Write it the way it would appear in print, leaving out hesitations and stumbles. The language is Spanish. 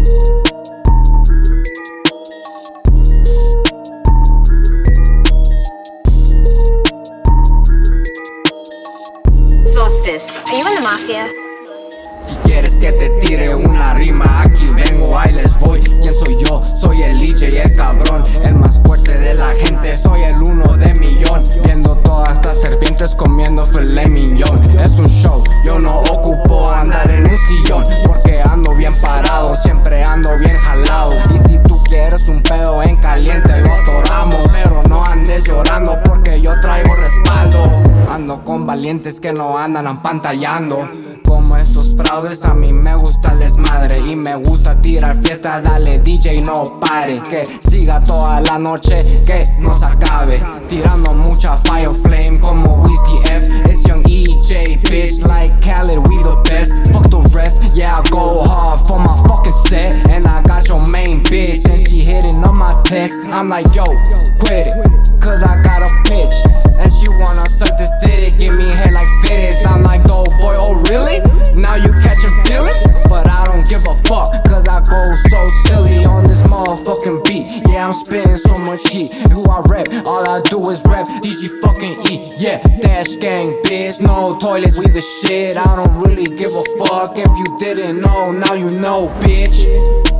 Sostis. Are you in the mafia? Si quieres que te tire una rima, aquí vengo, ahí les voy. ¿Quién soy yo? Soy el DJ, el cabrón, el más fuerte de la gente, soy el uno de millón. Viendo todas estas serpientes comiendo filet mignon. Es un show, yo no ocupo andar en un sillón, porque ando bien parado, siempre ando bien jalado. Y si tú quieres un pedo en caliente, lo atoramos, pero no andes llorando porque yo traigo respaldo. Ando con valientes que no andan apantallando. Como estos fraudes, a mí me gusta el desmadre y me gusta tirar fiesta. Dale DJ, no pare, que siga toda la noche, que no se acabe. Tirando mucha fire flame como WCF. It's Young EJ, bitch, like Khaled, we the best. Fuck the rest, yeah, I go hard for my fucking set. And I got your main bitch, and she hitting on my text. I'm like, yo, quit it, cause I got a pitch. And she wanna suck this dick, give me head like fitteds. I'm like, oh boy, oh really? Now you catching feelings? But I don't give a fuck, cause I go so silly on this motherfucking beat. Yeah, I'm spitting so much heat. Who I rep, all I do is rep DG fucking E. Yeah, Dash Gang, bitch, no toilets, we the shit. I don't really give a fuck. If you didn't know, now you know, bitch.